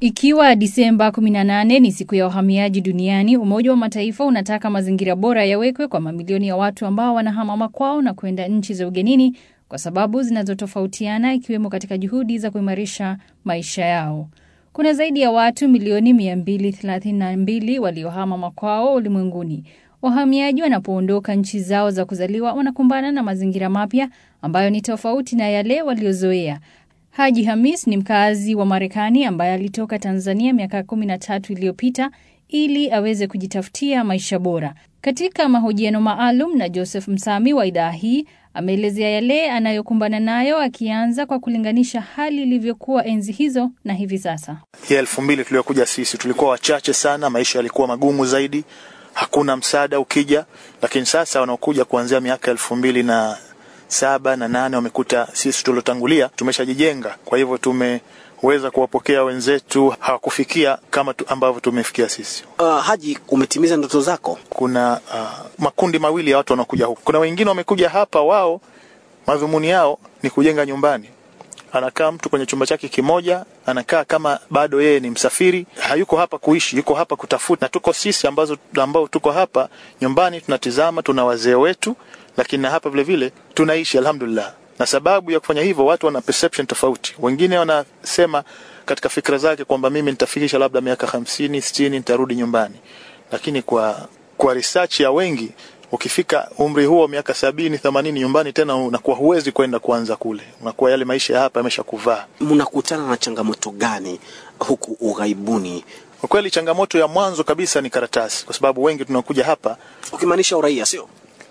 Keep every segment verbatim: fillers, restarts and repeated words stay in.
Ikiwa Disemba kumi na nane ni siku ya wahamiaji duniani, Umoja wa Mataifa unataka mazingira bora yawekwe kwa mamilioni ya watu ambao wanahama makwao na kwenda nchi za ugenini kwa sababu zinazotofautiana, ikiwemo katika juhudi za kuimarisha maisha yao. Kuna zaidi ya watu milioni mia mbili thelathini na mbili waliohama makwao ulimwenguni. Wahamiaji wanapoondoka nchi zao za kuzaliwa wanakumbana na mazingira mapya ambayo ni tofauti na yale waliozoea. Haji Hamis ni mkazi wa Marekani ambaye alitoka Tanzania miaka kumi na tatu iliyopita ili aweze kujitafutia maisha bora. Katika mahojiano maalum na Joseph Msami wa idhaa hii, ameelezea yale anayokumbana nayo, akianza kwa kulinganisha hali ilivyokuwa enzi hizo na hivi sasa. Ya elfu mbili tuliokuja sisi tulikuwa wachache sana, maisha yalikuwa magumu zaidi, hakuna msaada ukija, lakini sasa wanaokuja kuanzia miaka elfu mbili na saba na nane wamekuta sisi tulotangulia tumeshajijenga. Kwa hivyo tumeweza kuwapokea wenzetu, hawakufikia kama tu ambavyo tumefikia sisi. Uh, Haji, umetimiza ndoto zako? Kuna uh, makundi mawili ya watu wanakuja huku. Kuna wengine wamekuja hapa, wao madhumuni yao ni kujenga nyumbani. Anakaa mtu kwenye chumba chake kimoja, anakaa kama bado yeye ni msafiri, hayuko hapa kuishi, yuko hapa kutafuta. Na tuko sisi ambazo ambao tuko hapa nyumbani, tunatizama, tuna wazee wetu, lakini hapa vile vile tunaishi alhamdulillah. Na sababu ya kufanya hivyo, watu wana perception tofauti. Wengine wanasema katika fikra zake kwamba mimi nitafikisha labda miaka hamsini, sitini nitarudi nyumbani. Lakini kwa kwa research ya wengi, ukifika umri huo miaka sabini, themanini, nyumbani tena unakuwa huwezi kwenda kuanza kule. Unakuwa yale maisha hapa yameshakuvaa. Mnakutana na changamoto gani huku ughaibuni? Kwa kweli changamoto ya mwanzo kabisa ni karatasi, kwa sababu wengi tunakuja hapa ukimaanisha uraia, sio?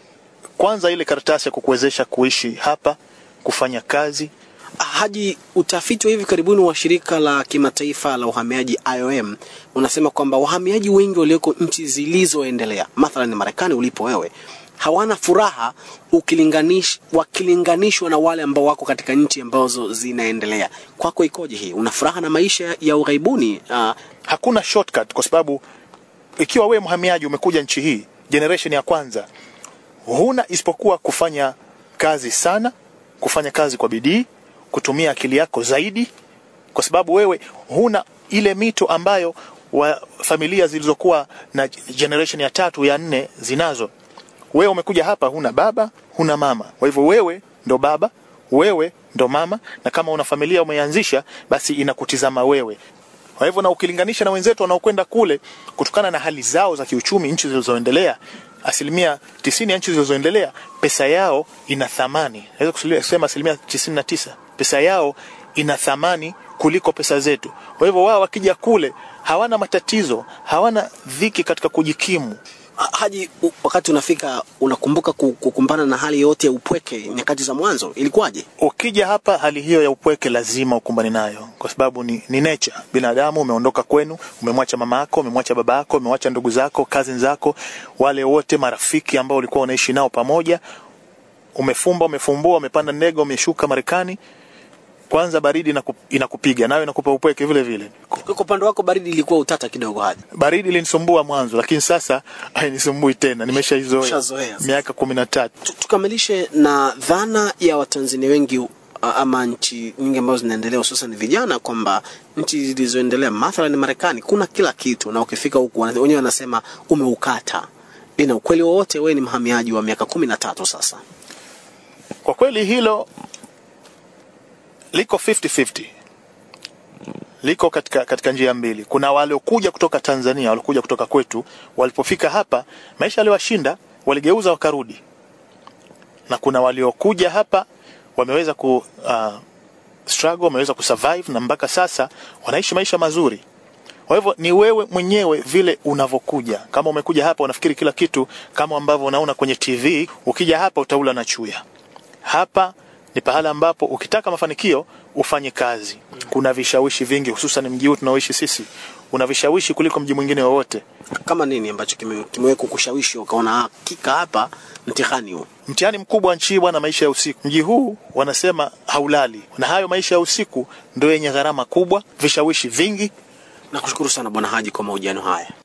Kwanza ile karatasi ya kukuwezesha kuishi hapa, kufanya kazi. Haji, utafiti wa hivi karibuni wa shirika la kimataifa la uhamiaji I O M unasema kwamba wahamiaji wengi walioko nchi zilizoendelea, mathalan Marekani ulipo wewe, hawana furaha ukilinganish wakilinganishwa na wale ambao wako katika nchi ambazo zinaendelea. Kwako ikoje hii? Una furaha na maisha ya ughaibuni? Uh, hakuna shortcut, kwa sababu ikiwa wewe mhamiaji umekuja nchi hii generation ya kwanza, huna isipokuwa kufanya kazi sana, kufanya kazi kwa bidii, kutumia akili yako zaidi, kwa sababu wewe huna ile mito ambayo wa familia zilizokuwa na generation ya tatu ya nne zinazo. Wewe umekuja hapa, huna baba, huna mama. Kwa hivyo wewe ndo baba, wewe ndo mama, na kama una familia umeanzisha, basi inakutizama wewe. Kwa hivyo na ukilinganisha na wenzetu wanaokwenda kule, kutokana na hali zao za kiuchumi, nchi zilizoendelea, asilimia tisini ya nchi zilizoendelea pesa yao ina thamani. Naweza kusema asilimia tisini na tisa pesa yao ina thamani kuliko pesa zetu. Kwa hivyo wao wakija kule hawana matatizo, hawana dhiki katika kujikimu. Haji, wakati unafika unakumbuka kukumbana na hali yote ya upweke nyakati za mwanzo, ilikuwaje? Ukija hapa hali hiyo ya upweke lazima ukumbane nayo, kwa sababu ni, ni nature. Binadamu, umeondoka kwenu, umemwacha mama yako, umemwacha baba yako, umemwacha ndugu zako, cousins zako, wale wote marafiki ambao ulikuwa unaishi nao pamoja. Umefumba, umefumbua, umepanda ndege, umeshuka Marekani. Kwanza baridi inakupiga, nayo inakupa upweke vile vile. Kwa upande wako baridi ilikuwa utata kidogo Haji? Baridi ilinisumbua mwanzo, lakini sasa hainisumbui tena, nimeshaizoea miaka kumi na tatu. Tukamilishe na dhana ya Watanzania wengi ama nchi nyingi ambazo zinaendelea, hususan vijana, kwamba nchi zilizoendelea mathalan Marekani kuna kila kitu, na ukifika huku wenyewe wanasema umeukata. Ina ukweli wote? Wewe ni mhamiaji wa miaka kumi na tatu sasa. Kwa kweli hilo liko fifty fifty. Liko katika katika njia mbili. Kuna wale kuja kutoka Tanzania, walikuja kutoka kwetu, walipofika hapa maisha yaliwashinda, waligeuza wakarudi. Na kuna waliokuja hapa wameweza ku uh, struggle, wameweza kusurvive, na mpaka sasa wanaishi maisha mazuri. Kwa hivyo ni wewe mwenyewe vile unavokuja. Kama umekuja hapa unafikiri kila kitu kama ambavyo unaona kwenye T V, ukija hapa utaula na chuya. Hapa ni pahala ambapo ukitaka mafanikio ufanye kazi. Kuna vishawishi vingi, hususan mji huu tunaoishi sisi. Una vishawishi kuliko mji mwingine wowote. Kama nini ambacho kimeweka kukushawishi ukaona hakika hapa mtihani huu? Mtihani mkubwa nchi bwana, maisha ya usiku. Mji huu wanasema haulali. Na hayo maisha ya usiku ndio yenye gharama kubwa, vishawishi vingi. Nakushukuru sana Bwana Haji kwa mahojiano haya.